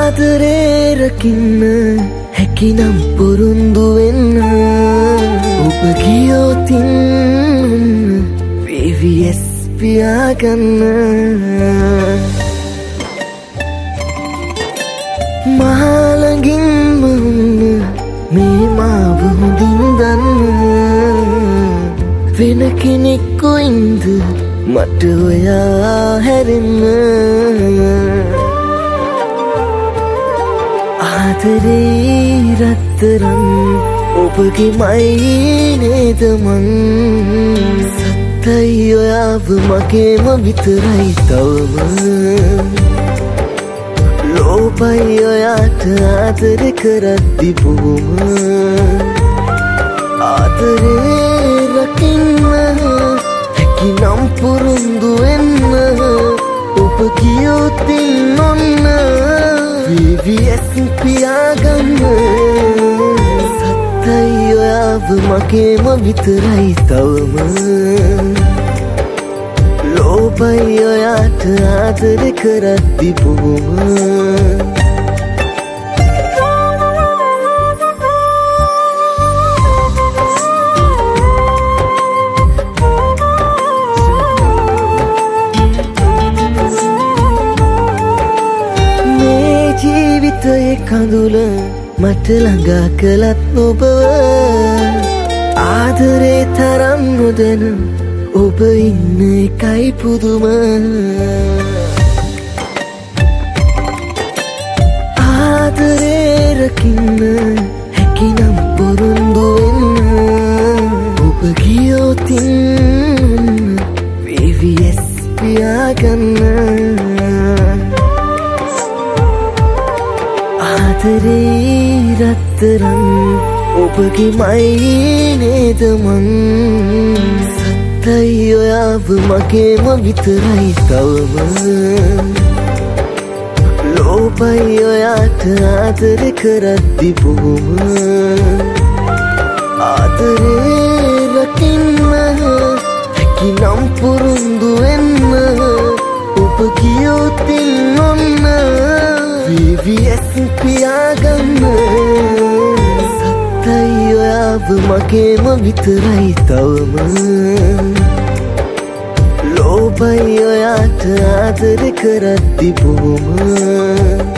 ආදරේ රකින්න හැකිනම් පුරුදු වෙන්න ඔබ ගියොතින් VVS පියාගන්න මහලඟින්ම මේ මාව හොඳින් දන්න වෙන කෙනෙක්ු ඉඳ මට ඔයා හැරෙන්න ආදරේ රත්තරන් ඔබගේ මයි නේද මං සත්තයි ඔයාව මගේම විතරයි තවම ලෝභයි ඔයාට ආදර කරද්දි බොහොම ආදරේ රකින්න හැකිනම් පුරුදු වෙන්න ඔබ ගියොතින් ඔන්න VVS පියාගන්න සත්තයි ඔයාව මගේම විතරයි තවම ලෝභයි ඔයාට ආදර කරද්දි බොහොම ජීවිතයේ කඳුල මට ළඟා කළත් ඔබව ආදරේ තරම් නොදැන ඔබ ඉන්න එකයි පුදුම ආදරේ රකින්න හැකිනම් පුරුදු වෙන්න ඔබ ගියොතින් VVS පියාගන්න ආදරේ රත්තරන් ඔබගේ මයි නේද මං සත්තයි ඔයාව මගේම විතරයි තවම ලෝභයි ඔයාට ආදර කරද්දි බොහොම ආදරේ රකින්න හැකිනම් පුරුදු වෙන්න ඔබ ගියොතින් ඔන්න VVS පියාගන්න සත්තයි ඔයාව මගේම විතරයි තවම ලෝභයි ඔයාට ආදර කරද්දි බොහොම